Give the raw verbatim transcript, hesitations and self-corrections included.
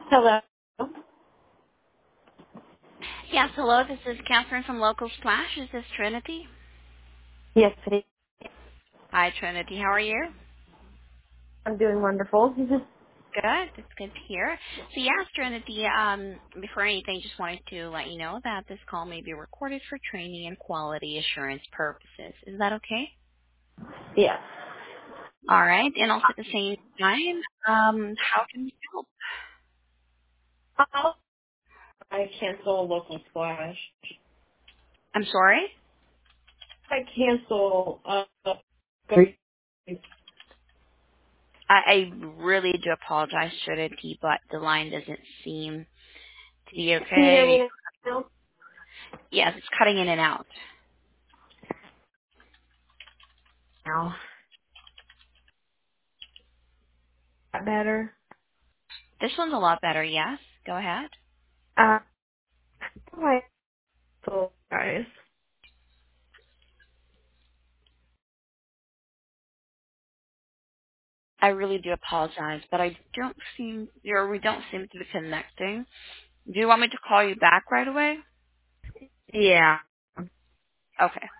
Hello. Yes, hello. This is Catherine from Local Splash. Is this Trinity? Yes, today Hi, Trinity. How are you? I'm doing wonderful. Good. That's good to hear. So, yes, Trinity, um, before anything, just wanted to let you know that this call may be recorded for training and quality assurance purposes. Is that okay? Yes. All right. And also at the same time, um, how can we help? I'll, I cancel local splash. I'm sorry? I cancel. Uh, can I, I really do apologize, Trinity, but the line doesn't seem to be you hear okay. me now? Yes, it's cutting in and out. Now, that better. This one's a lot better, yes? Go ahead. Uh, my soul, guys. I really do apologize, but I don't seem, or we don't seem to be connecting. Do you want me to call you back right away? Yeah. Okay.